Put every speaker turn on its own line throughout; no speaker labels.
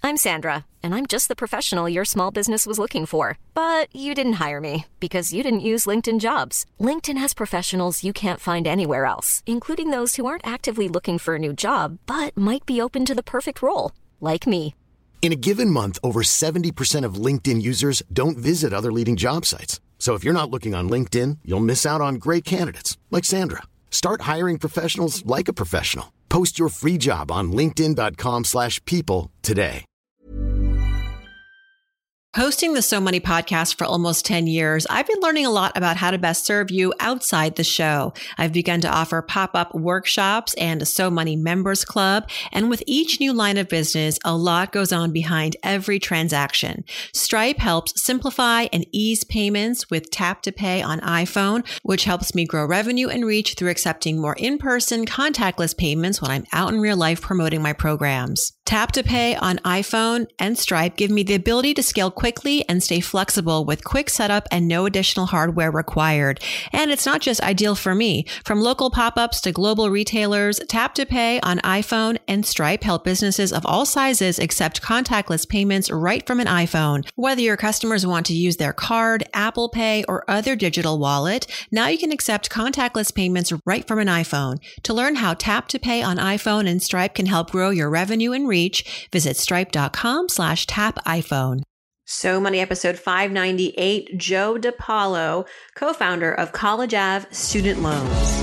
I'm Sandra, and I'm just the professional your small business was looking for. But you didn't hire me because you didn't use LinkedIn Jobs. LinkedIn has professionals you can't find anywhere else, including those who aren't actively looking for a new job, but might be open to the perfect role, like me.
In a given month, over 70% of LinkedIn users don't visit other leading job sites. So if you're not looking on LinkedIn, you'll miss out on great candidates like Sandra. Start hiring professionals like a professional. Post your free job on linkedin.com/people today.
Hosting the So Money podcast for almost 10 years, I've been learning a lot about how to best serve you outside the show. I've begun to offer pop-up workshops and a So Money members club. And with each new line of business, a lot goes on behind every transaction. Stripe helps simplify and ease payments with Tap to Pay on iPhone, which helps me grow revenue and reach through accepting more in-person contactless payments when I'm out in real life promoting my programs. Tap to Pay on iPhone and Stripe give me the ability to scale quickly and stay flexible with quick setup and no additional hardware required. And it's not just ideal for me. From local pop-ups to global retailers, Tap to Pay on iPhone and Stripe help businesses of all sizes accept contactless payments right from an iPhone. Whether your customers want to use their card, Apple Pay, or other digital wallet, now you can accept contactless payments right from an iPhone. To learn how Tap to Pay on iPhone and Stripe can help grow your revenue and reach, visit stripe.com/tap iPhone. So Money episode 598, Joe DiPaolo, co-founder of College Ave Student Loans.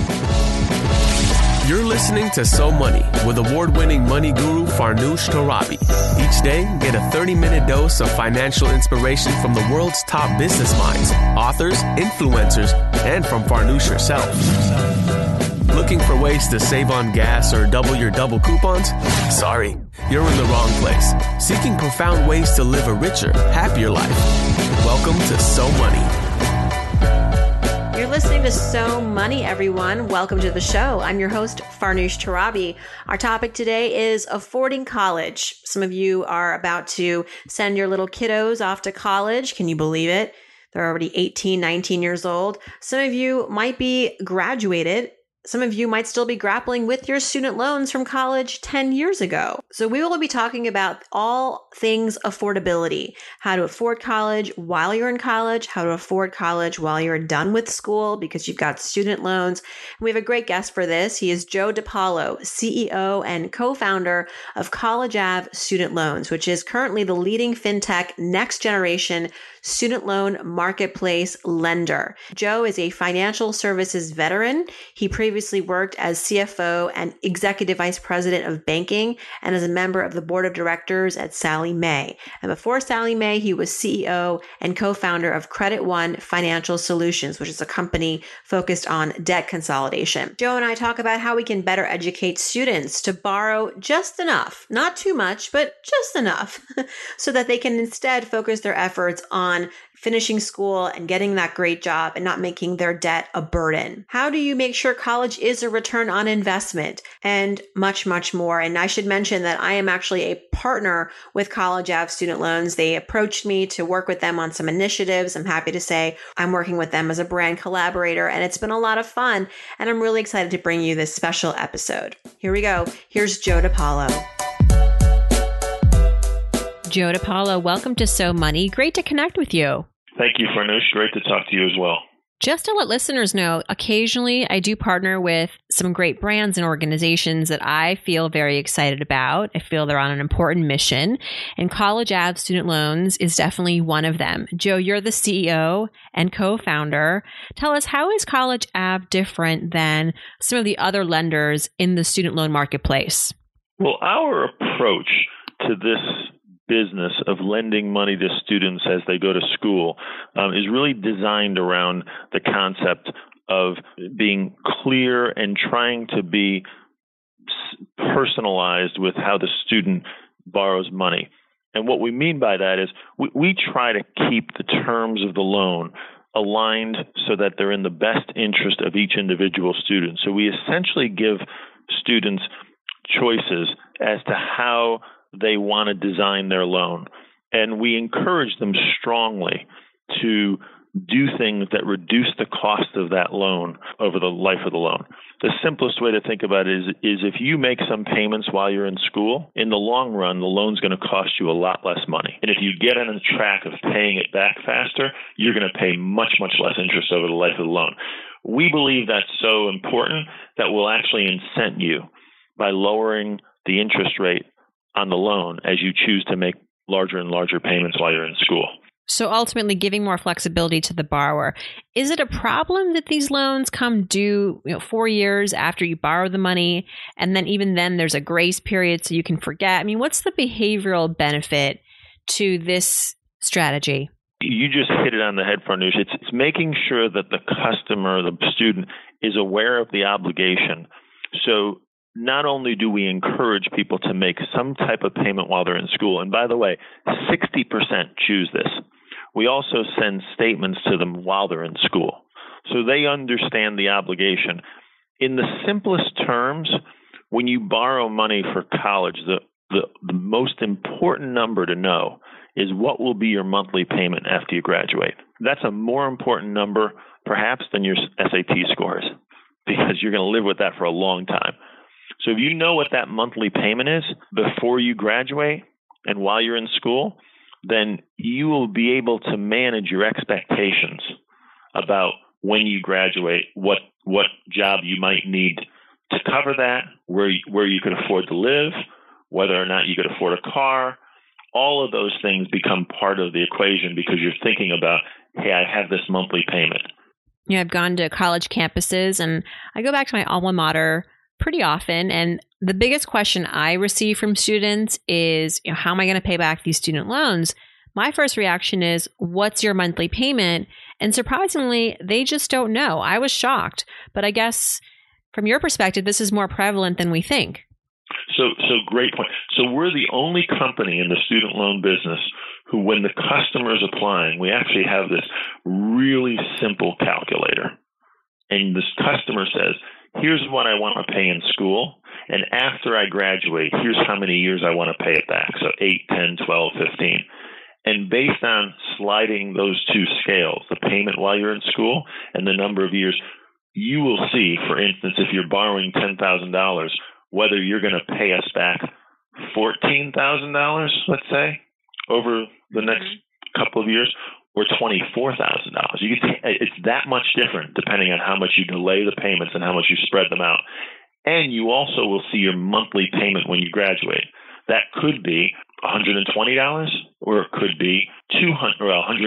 You're listening to So Money with award-winning money guru Farnoosh Torabi. Each day, get a 30-minute dose of financial inspiration from the world's top business minds, authors, influencers, and from Farnoosh herself. Looking for ways to save on gas or double your double coupons? Sorry, you're in the wrong place. Seeking profound ways to live a richer, happier life. Welcome to So Money.
You're listening to So Money, everyone. Welcome to the show. I'm your host, Farnoosh Torabi. Our topic today is affording college. Some of you are about to send your little kiddos off to college. Can you believe it? They're already 18, 19 years old. Some of you might be graduated. Some of you might still be grappling with your student loans from college 10 years ago. So we will be talking about all things affordability, how to afford college while you're in college, how to afford college while you're done with school because you've got student loans. And we have a great guest for this. He is Joe DiPaolo, CEO and co-founder of College Ave Student Loans, which is currently the leading fintech next generation student loan marketplace lender. Joe is a financial services veteran. He previously worked as CFO and executive vice president of banking and as a member of the board of directors at Sallie Mae. And before Sallie Mae, he was CEO and co-founder of Credit One Financial Solutions, which is a company focused on debt consolidation. Joe and I talk about how we can better educate students to borrow just enough, not too much, but just enough, so that they can instead focus their efforts on finishing school and getting that great job and not making their debt a burden. How do you make sure college is a return on investment? And much, much more. And I should mention that I am actually a partner with College Ave Student Loans. They approached me to work with them on some initiatives. I'm happy to say I'm working with them as a brand collaborator, and it's been a lot of fun. And I'm really excited to bring you this special episode. Here we go. Here's Joe DiPaolo. Joe DiPaolo, welcome to So Money. Great to connect with you.
Thank you, Farnoosh. Great to talk to you as well.
Just to let listeners know, occasionally I do partner with some great brands and organizations that I feel very excited about. I feel they're on an important mission, and College Ave Student Loans is definitely one of them. Joe, you're the CEO and co-founder. Tell us, how is College Ave different than some of the other lenders in the student loan marketplace?
Well, our approach to this business of lending money to students as they go to school is really designed around the concept of being clear and trying to be personalized with how the student borrows money. And what we mean by that is we try to keep the terms of the loan aligned so that they're in the best interest of each individual student. So we essentially give students choices as to how they want to design their loan. And we encourage them strongly to do things that reduce the cost of that loan over the life of the loan. The simplest way to think about it is if you make some payments while you're in school, in the long run, the loan's going to cost you a lot less money. And if you get on a track of paying it back faster, you're going to pay much, much less interest over the life of the loan. We believe that's so important that we'll actually incent you by lowering the interest rate on the loan as you choose to make larger and larger payments while you're in school.
So ultimately giving more flexibility to the borrower. Is it a problem that these loans come due 4 years after you borrow the money, and then even then there's a grace period so you can forget? I mean, what's the behavioral benefit to this strategy?
You just hit it on the head, Farnoosh. It's making sure that the customer, the student, is aware of the obligation. So not only do we encourage people to make some type of payment while they're in school, and by the way, 60% choose this. We also send statements to them while they're in school, so they understand the obligation. In the simplest terms, when you borrow money for college, the most important number to know is what will be your monthly payment after you graduate. That's a more important number, perhaps, than your SAT scores, because you're going to live with that for a long time. So if you know what that monthly payment is before you graduate and while you're in school, then you will be able to manage your expectations about when you graduate, what job you might need to cover that, where you could afford to live, whether or not you could afford a car. All of those things become part of the equation because you're thinking about, hey, I have this monthly payment.
I've gone to college campuses and I go back to my alma mater pretty often. And the biggest question I receive from students is, how am I going to pay back these student loans? My first reaction is, what's your monthly payment? And surprisingly, they just don't know. I was shocked. But I guess from your perspective, this is more prevalent than we think.
So great point. So we're the only company in the student loan business who, when the customer is applying, we actually have this really simple calculator. And this customer says, here's what I want to pay in school, and after I graduate, here's how many years I want to pay it back. So 8, 10, 12, 15. And based on sliding those two scales, the payment while you're in school and the number of years, you will see, for instance, if you're borrowing $10,000, whether you're going to pay us back $14,000, let's say, over the next couple of years, or $24,000. It's that much different depending on how much you delay the payments and how much you spread them out. And you also will see your monthly payment when you graduate. That could be $120, or it could be $180.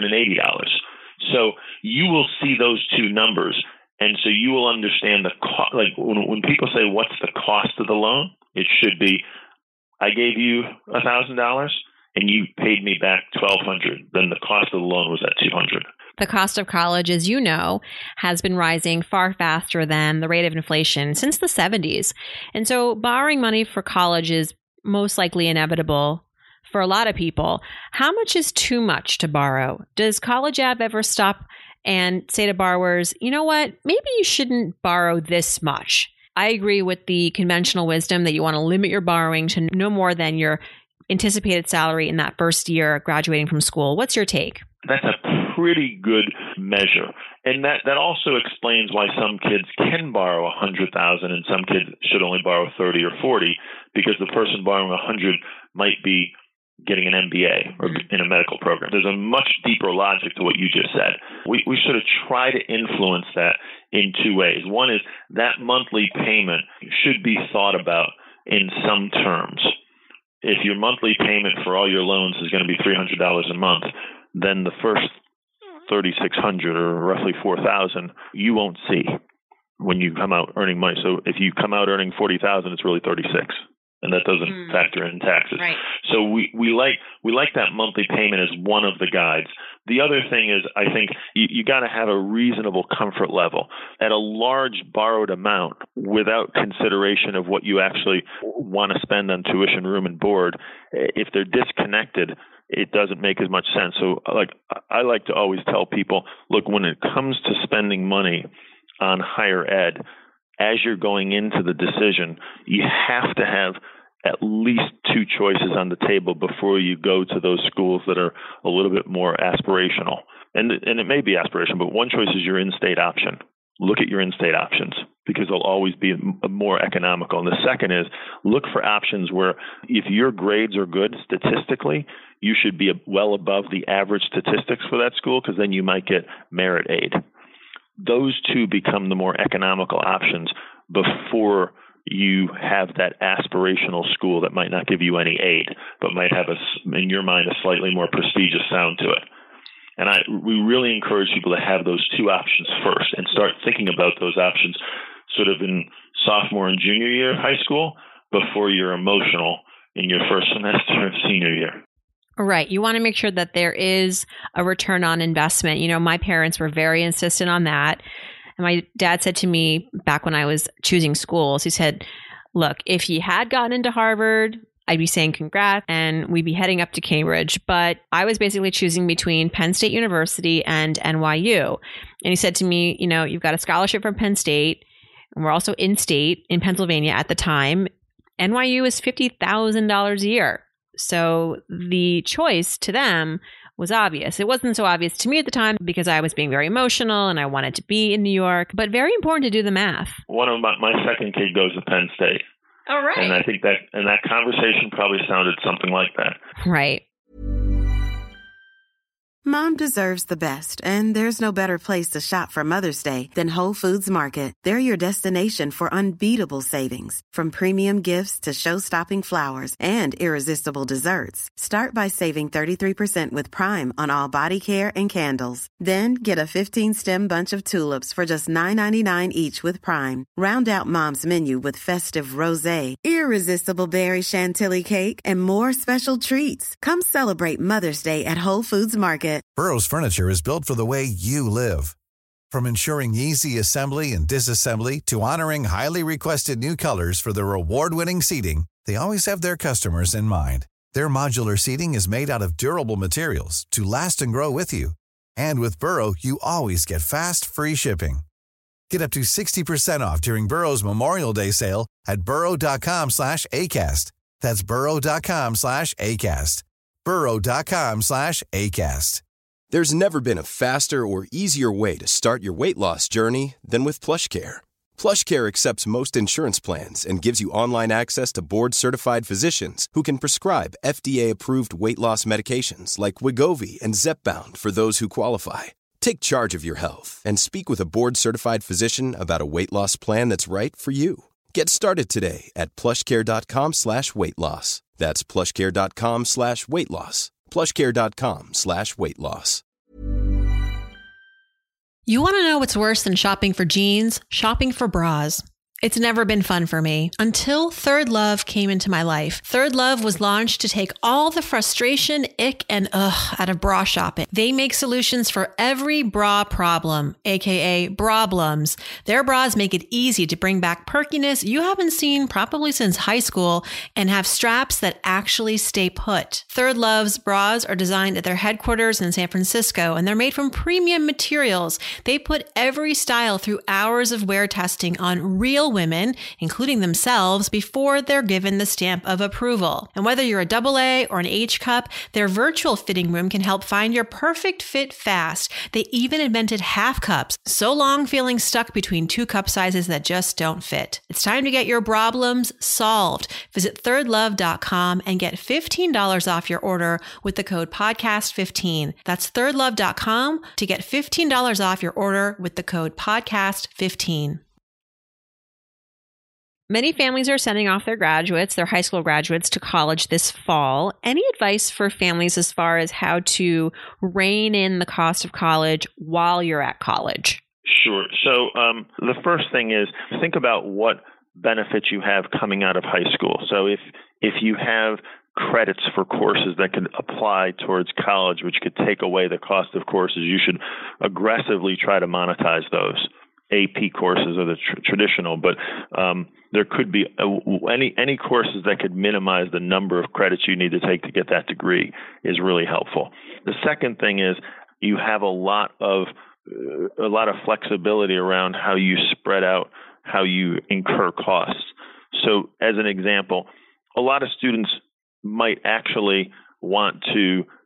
So you will see those two numbers, and so you will understand the cost. Like when people say, "What's the cost of the loan?" It should be, "I gave you $1,000." and you paid me back $1,200, then the cost of the loan was at $200.
The cost of college, as you know, has been rising far faster than the rate of inflation since the 70s. And so borrowing money for college is most likely inevitable for a lot of people. How much is too much to borrow? Does College Ave ever stop and say to borrowers, you know what, maybe you shouldn't borrow this much? I agree with the conventional wisdom that you want to limit your borrowing to no more than your anticipated salary in that first year graduating from school. What's your take?
That's a pretty good measure. And that also explains why some kids can borrow $100,000 and some kids should only borrow 30 or 40, because the person borrowing 100 might be getting an MBA or in a medical program. There's a much deeper logic to what you just said. We sort of try to influence that in two ways. One is that monthly payment should be thought about in some terms. If your monthly payment for all your loans is going to be $300 a month, then the first $3,600 or roughly $4,000 you won't see when you come out earning money. So if you come out earning $40,000, it's really $36,000, and that doesn't factor in taxes.
Right.
So we like that monthly payment as one of the guides. The other thing is, I think you got to have a reasonable comfort level at a large borrowed amount without consideration of what you actually want to spend on tuition, room, and board. If they're disconnected, it doesn't make as much sense. So I like to always tell people, look, when it comes to spending money on higher ed, as you're going into the decision, you have to have at least two choices on the table before you go to those schools that are a little bit more aspirational. and it may be aspiration, but one choice is your in-state option. Look at your in-state options because they'll always be more economical. And the second is look for options where if your grades are good statistically, you should be well above the average statistics for that school because then you might get merit aid. Those two become the more economical options before you have that aspirational school that might not give you any aid, but might have, in your mind, a slightly more prestigious sound to it. And we really encourage people to have those two options first and start thinking about those options sort of in sophomore and junior year of high school before you're emotional in your first semester of senior year.
Right. You want to make sure that there is a return on investment. You know, my parents were very insistent on that. And my dad said to me back when I was choosing schools, he said, look, if you had gotten into Harvard, I'd be saying congrats and we'd be heading up to Cambridge. But I was basically choosing between Penn State University and NYU. And he said to me, you know, you've got a scholarship from Penn State and we're also in state in Pennsylvania at the time. NYU is $50,000 a year. So the choice to them was obvious. It wasn't so obvious to me at the time because I was being very emotional and I wanted to be in New York, but very important to do the math.
One of my second kid goes to Penn State.
All right.
And I think that conversation probably sounded something like that.
Right.
Mom deserves the best, and there's no better place to shop for Mother's Day than Whole Foods Market. They're your destination for unbeatable savings, from premium gifts to show-stopping flowers and irresistible desserts. Start by saving 33% with Prime on all body care and candles. Then get a 15-stem bunch of tulips for just $9.99 each with Prime. Round out Mom's menu with festive rosé, irresistible berry chantilly cake, and more special treats. Come celebrate Mother's Day at Whole Foods Market.
Burrow's furniture is built for the way you live. From ensuring easy assembly and disassembly to honoring highly requested new colors for their award-winning seating, they always have their customers in mind. Their modular seating is made out of durable materials to last and grow with you. And with Burrow, you always get fast, free shipping. Get up to 60% off during Burrow's Memorial Day sale at burrow.com/ACAST. That's burrow.com/ACAST. burrow.com/ACAST.
There's never been a faster or easier way to start your weight loss journey than with PlushCare. PlushCare accepts most insurance plans and gives you online access to board-certified physicians who can prescribe FDA-approved weight loss medications like Wegovy and Zepbound for those who qualify. Take charge of your health and speak with a board-certified physician about a weight loss plan that's right for you. Get started today at plushcare.com/weight-loss. That's plushcare.com/weight-loss. plushcare.com/weight-loss.
You want to know what's worse than shopping for jeans? Shopping for bras. It's never been fun for me until Third Love came into my life. Third Love was launched to take all the frustration, ick, and ugh out of bra shopping. They make solutions for every bra problem, aka brablums. Their bras make it easy to bring back perkiness you haven't seen probably since high school and have straps that actually stay put. Third Love's bras are designed at their headquarters in San Francisco and they're made from premium materials. They put every style through hours of wear testing on real women, including themselves, before they're given the stamp of approval. And whether you're a AA or an H cup, their virtual fitting room can help find your perfect fit fast. They even invented half cups, so long feeling stuck between two cup sizes that just don't fit. It's time to get your problems solved. Visit thirdlove.com and get $15 off your order with the code podcast15. That's thirdlove.com to get $15 off your order with the code podcast15.
Many families are sending off their graduates, their high school graduates, to college this fall. Any advice for families as far as how to rein in the cost of college while you're at college?
Sure. So the first thing is think about what benefits you have coming out of high school. So if you have credits for courses that could apply towards college, which could take away the cost of courses, you should aggressively try to monetize those. AP courses are the traditional, but there could be any courses that could minimize the number of credits you need to take to get that degree is really helpful. The second thing is you have a lot of flexibility around how you spread out how you incur costs. So as an example, a lot of students might actually want to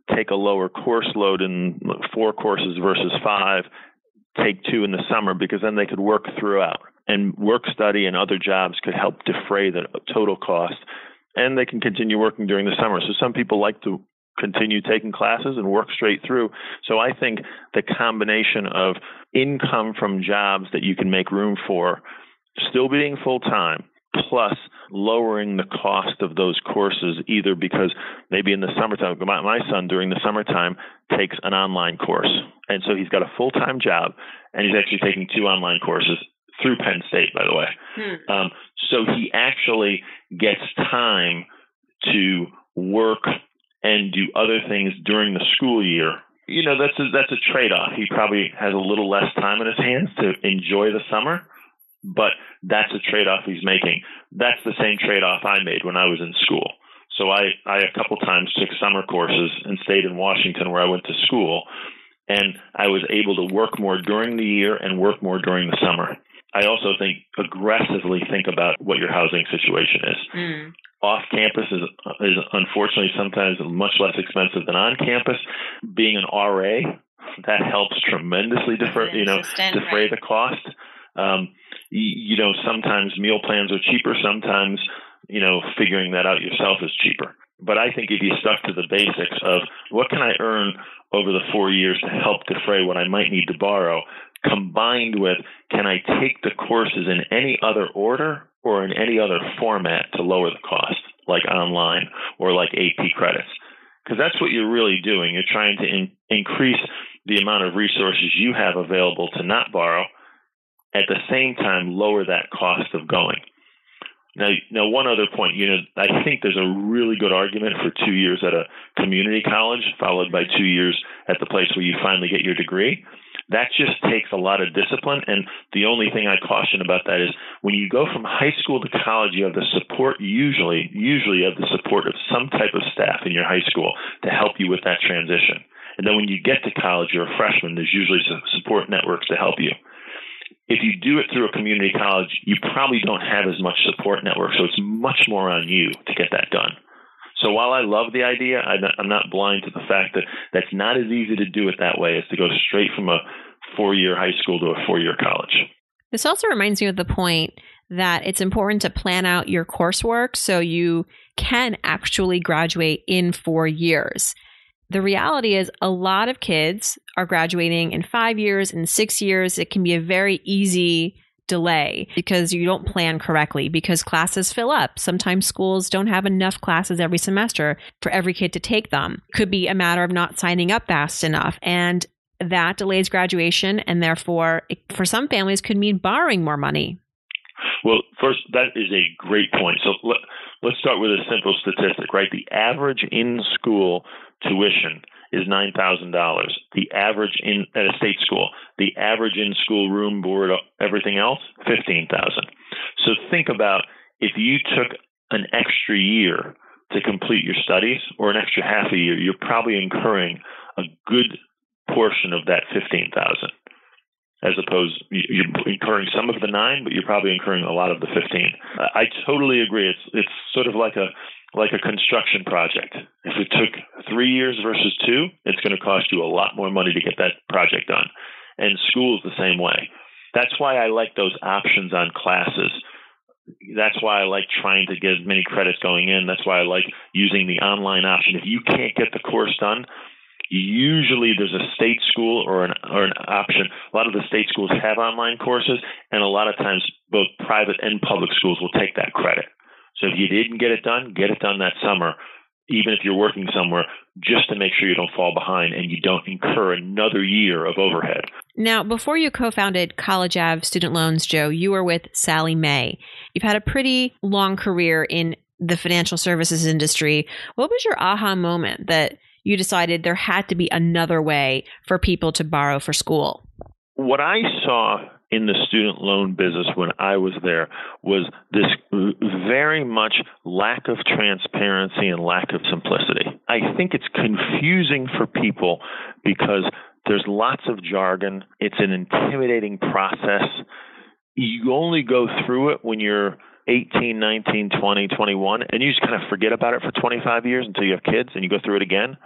take a lower course load in 4 courses versus 5, take 2 in the summer, because then they could work throughout. And work study and other jobs could help defray the total cost. And they can continue working during the summer. So some people like to continue taking classes and work straight through. So I think the combination of income from jobs that you can make room for, still being full-time, plus lowering the cost of those courses, either because maybe in the summertime, my son during the summertime takes an online course. And so he's got a full-time job, and he's actually taking 2 online courses through Penn State, by the way. So he actually gets time to work and do other things during the school year. You know, that's a trade-off. He probably has a little less time in his hands to enjoy the summer, but that's a trade-off he's making. That's the same trade-off I made when I was in school. So I a couple times took summer courses and stayed in Washington where I went to school, and I was able to work more during the year and work more during the summer. I also aggressively think about what your housing situation is. Off campus is unfortunately sometimes much less expensive than on campus. Being an RA, that helps tremendously defray the cost. Sometimes meal plans are cheaper. Sometimes, figuring that out yourself is cheaper. But I think if you stuck to the basics of what can I earn over the 4 years to help defray what I might need to borrow, combined with can I take the courses in any other order or in any other format to lower the cost, like online or like AP credits? Because that's what you're really doing. You're trying to increase the amount of resources you have available to not borrow, at the same time lower that cost of going. Now, one other point, I think there's a really good argument for 2 years at a community college, followed by 2 years at the place where you finally get your degree. That just takes a lot of discipline. And the only thing I caution about that is when you go from high school to college, you have the support, usually you have the support of some type of staff in your high school to help you with that transition. And then when you get to college, you're a freshman, there's usually support networks to help you. If you do it through a community college, you probably don't have as much support network, so it's much more on you to get that done. So while I love the idea, I'm not blind to the fact that that's not as easy to do it that way as to go straight from a 4-year high school to a 4-year college.
This also reminds me of the point that it's important to plan out your coursework so you can actually graduate in 4 years. The reality is a lot of kids are graduating in 5 years, in 6 years. It can be a very easy delay because you don't plan correctly, because classes fill up. Sometimes schools don't have enough classes every semester for every kid to take them. Could be a matter of not signing up fast enough, and that delays graduation, and therefore for some families could mean borrowing more money.
Well, first, that is a great point. So let's start with a simple statistic, right? The average in-school tuition is $9,000. The average at a state school, the average in-school room, board, everything else, $15,000. So think about if you took an extra year to complete your studies, or an extra half a year, you're probably incurring a good portion of that $15,000. As opposed, you're incurring some of the 9, but you're probably incurring a lot of the 15. I totally agree. It's sort of like a construction project. If it took 3 years versus 2, it's going to cost you a lot more money to get that project done. And school is the same way. That's why I like those options on classes. That's why I like trying to get as many credits going in. That's why I like using the online option. If you can't get the course done, usually there's a state school or an option. A lot of the state schools have online courses, and a lot of times both private and public schools will take that credit. So if you didn't get it done that summer, even if you're working somewhere, just to make sure you don't fall behind and you don't incur another year of overhead.
Now, before you co-founded College Ave Student Loans, Joe, you were with Sallie Mae. You've had a pretty long career in the financial services industry. What was your aha moment that you decided there had to be another way for people to borrow for school?
What I saw in the student loan business when I was there was this very much lack of transparency and lack of simplicity. I think it's confusing for people because there's lots of jargon. It's an intimidating process. You only go through it when you're 18, 19, 20, 21, and you just kind of forget about it for 25 years until you have kids and you go through it again.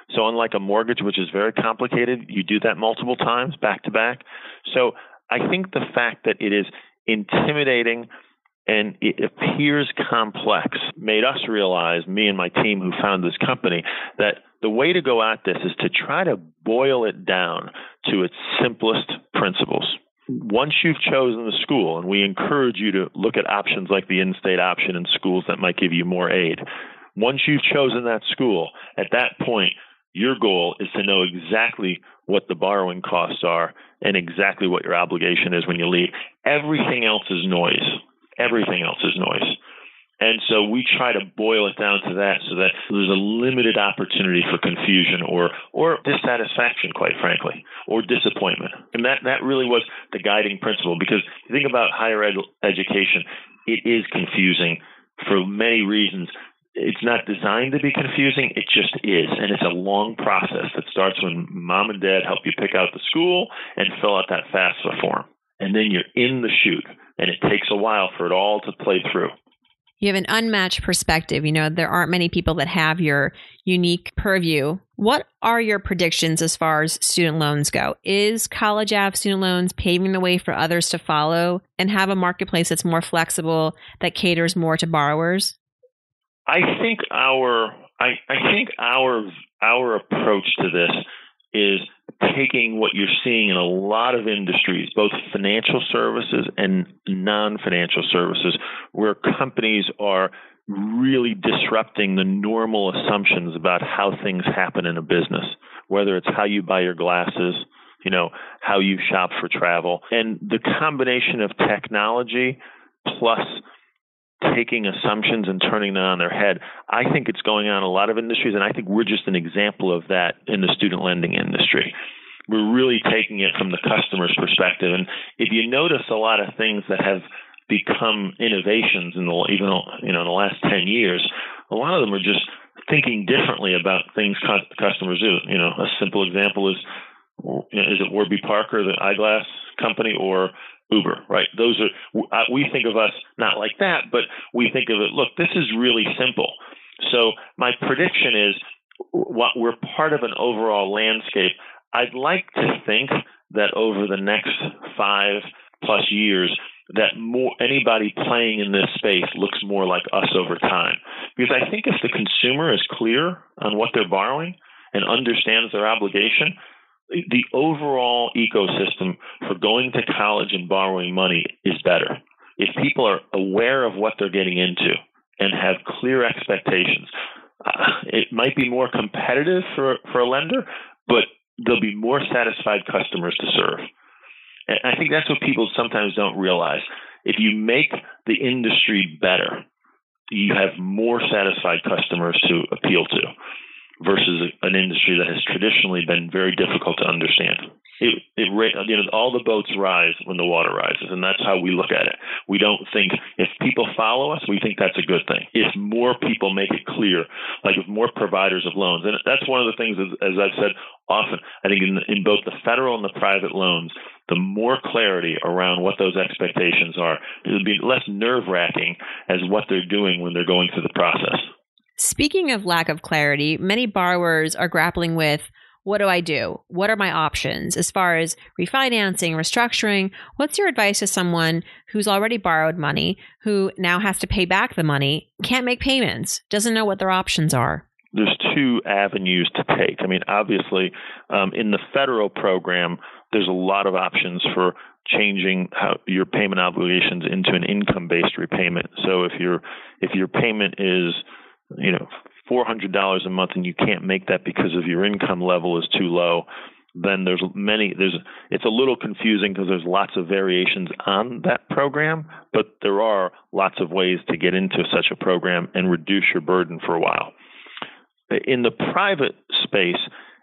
So unlike a mortgage, which is very complicated, you do that multiple times back to back. So I think the fact that it is intimidating and it appears complex made us realize, me and my team who founded this company, that the way to go at this is to try to boil it down to its simplest principles. Once you've chosen the school, and we encourage you to look at options like the in-state option in schools that might give you more aid. Once you've chosen that school, at that point, your goal is to know exactly what the borrowing costs are and exactly what your obligation is when you leave. Everything else is noise. Everything else is noise. And so we try to boil it down to that so that there's a limited opportunity for confusion or dissatisfaction, quite frankly, or disappointment. And that really was the guiding principle, because you think about higher education, it is confusing for many reasons. It's not designed to be confusing. It just is. And it's a long process that starts when mom and dad help you pick out the school and fill out that FAFSA form. And then you're in the chute, and it takes a while for it all to play through.
You have an unmatched perspective. You know, there aren't many people that have your unique purview. What are your predictions as far as student loans go? Is College Ave student loans paving the way for others to follow and have a marketplace that's more flexible, that caters more to borrowers?
I think our approach to this is taking what you're seeing in a lot of industries, both financial services and non-financial services, where companies are really disrupting the normal assumptions about how things happen in a business, whether it's how you buy your glasses, how you shop for travel. And the combination of technology plus taking assumptions and turning them on their head, I think it's going on in a lot of industries, and I think we're just an example of that in the student lending industry. We're really taking it from the customer's perspective. And if you notice a lot of things that have become innovations in the last 10 years, a lot of them are just thinking differently about things customers do. A simple example is it Warby Parker, the eyeglass company, or Uber, right? Those are, we think of us not like that, but we think of it, look, this is really simple. So my prediction is we're part of an overall landscape. I'd like to think that over the next 5+ years, that anybody playing in this space looks more like us over time. Because I think if the consumer is clear on what they're borrowing and understands their obligation, the overall ecosystem for going to college and borrowing money is better. If people are aware of what they're getting into and have clear expectations, it might be more competitive for a lender, but there'll be more satisfied customers to serve. And I think that's what people sometimes don't realize. If you make the industry better, you have more satisfied customers to appeal to, versus an industry that has traditionally been very difficult to understand. All the boats rise when the water rises, and that's how we look at it. We don't think if people follow us, we think that's a good thing. If more people make it clear, like with more providers of loans, and that's one of the things, as I've said often, I think in both the federal and the private loans, the more clarity around what those expectations are, it'll be less nerve-wracking as what they're doing when they're going through the process.
Speaking of lack of clarity, many borrowers are grappling with, what do I do? What are my options as far as refinancing, restructuring? What's your advice to someone who's already borrowed money, who now has to pay back the money, can't make payments, doesn't know what their options are?
There's two avenues to take. I mean, obviously, in the federal program, there's a lot of options for changing how your payment obligations into an income-based repayment. So if your payment is $400 a month and you can't make that because of your income level is too low, then it's a little confusing because there's lots of variations on that program, but there are lots of ways to get into such a program and reduce your burden for a while. In the private space,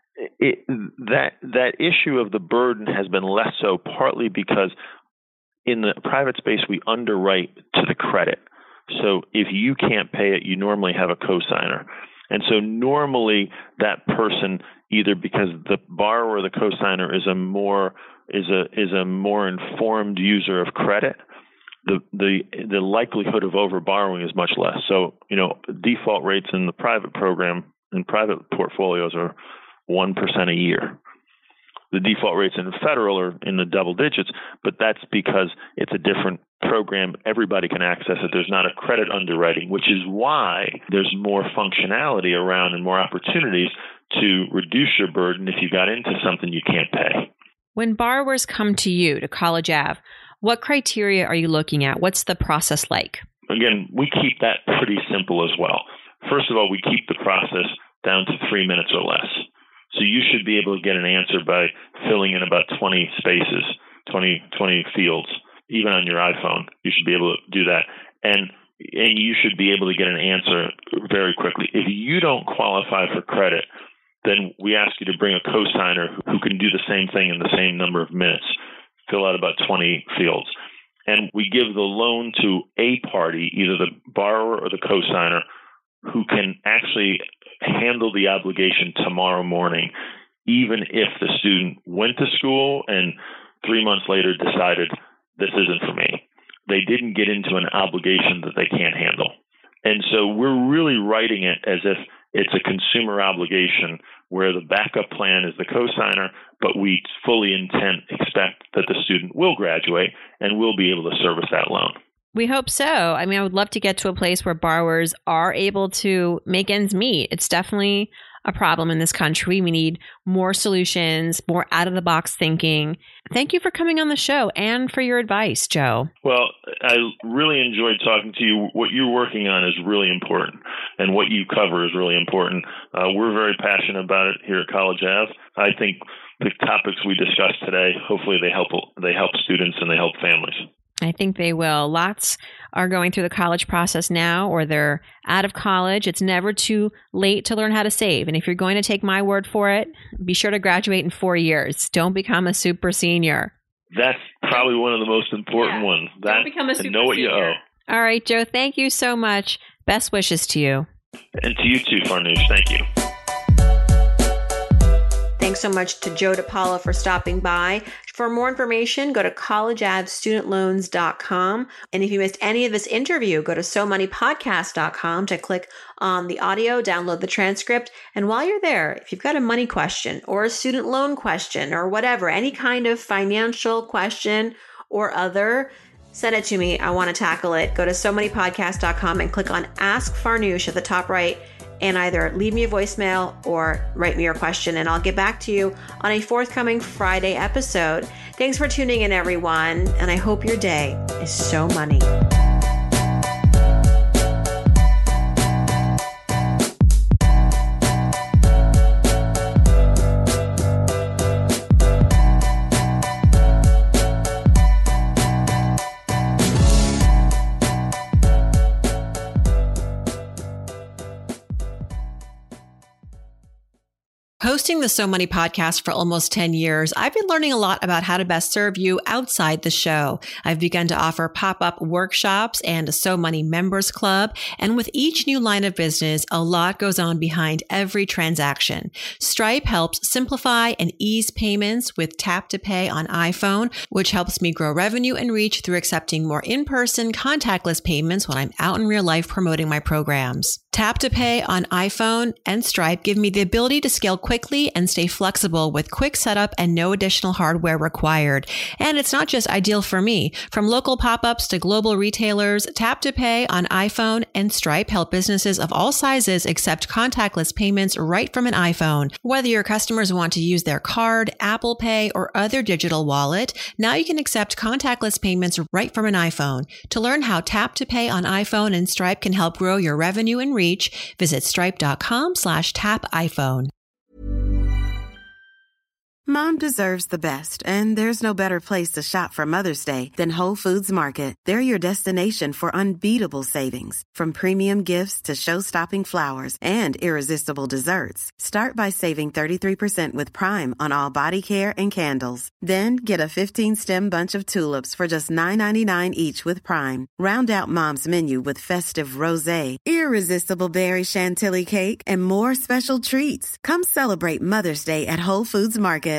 that issue of the burden has been less so, partly because in the private space we underwrite to the credit. So if you can't pay it, you normally have a cosigner. And so normally that person, either because the borrower or the cosigner is a more informed user of credit, the likelihood of overborrowing is much less. So, default rates in the private program and private portfolios are 1% a year. The default rates in federal are in the double digits, but that's because it's a different program. Everybody can access it. There's not a credit underwriting, which is why there's more functionality around and more opportunities to reduce your burden if you got into something you can't pay.
When borrowers come to you, to College Ave, what criteria are you looking at? What's the process like?
Again, we keep that pretty simple as well. First of all, we keep the process down to 3 minutes or less. So you should be able to get an answer by filling in about 20 spaces, 20 fields, even on your iPhone. You should be able to do that. And you should be able to get an answer very quickly. If you don't qualify for credit, then we ask you to bring a cosigner who can do the same thing in the same number of minutes, fill out about 20 fields. And we give the loan to a party, either the borrower or the cosigner, who can actually handle the obligation tomorrow morning, even if the student went to school and 3 months later decided this isn't for me. They didn't get into an obligation that they can't handle. And so we're really writing it as if it's a consumer obligation where the backup plan is the cosigner, but we fully expect that the student will graduate and will be able to service that loan.
We hope so. I mean, I would love to get to a place where borrowers are able to make ends meet. It's definitely a problem in this country. We need more solutions, more out-of-the-box thinking. Thank you for coming on the show and for your advice, Joe.
Well, I really enjoyed talking to you. What you're working on is really important, and what you cover is really important. We're very passionate about it here at College Ave. I think the topics we discussed today, hopefully they help students and they help families.
I think they will. Lots are going through the college process now, or they're out of college. It's never too late to learn how to save. And if you're going to take my word for it, be sure to graduate in 4 years. Don't become a super senior.
That's probably one of the most important ones.
Don't become a super
know what
senior.
You owe.
All right, Joe, thank you so much. Best wishes to you.
And to you too, Farnoosh. Thank you.
Thanks so much to Joe DePaula for stopping by. For more information, go to collegeavstudentloans.com. And if you missed any of this interview, go to SoMoneyPodcast.com to click on the audio, download the transcript. And while you're there, if you've got a money question or a student loan question or whatever, any kind of financial question or other, send it to me. I want to tackle it. Go to SoMoneyPodcast.com and click on Ask Farnoosh at the top right, and either leave me a voicemail or write me your question, and I'll get back to you on a forthcoming Friday episode. Thanks for tuning in, everyone, and I hope your day is so money. Hosting the So Money podcast for almost 10 years, I've been learning a lot about how to best serve you outside the show. I've begun to offer pop-up workshops and a So Money members club. And with each new line of business, a lot goes on behind every transaction. Stripe helps simplify and ease payments with Tap to Pay on iPhone, which helps me grow revenue and reach through accepting more in-person contactless payments when I'm out in real life promoting my programs. Tap to Pay on iPhone and Stripe give me the ability to scale quickly and stay flexible with quick setup and no additional hardware required. And it's not just ideal for me. From local pop-ups to global retailers, Tap to Pay on iPhone and Stripe help businesses of all sizes accept contactless payments right from an iPhone. Whether your customers want to use their card, Apple Pay, or other digital wallet, now you can accept contactless payments right from an iPhone. To learn how Tap to Pay on iPhone and Stripe can help grow your revenue and reach, visit stripe.com/tapiphone.
Mom deserves the best, and there's no better place to shop for Mother's Day than Whole Foods Market. They're your destination for unbeatable savings, from premium gifts to show-stopping flowers and irresistible desserts. Start by saving 33% with Prime on all body care and candles. Then get a 15-stem bunch of tulips for just $9.99 each with Prime. Round out Mom's menu with festive rosé, irresistible berry chantilly cake, and more special treats. Come celebrate Mother's Day at Whole Foods Market.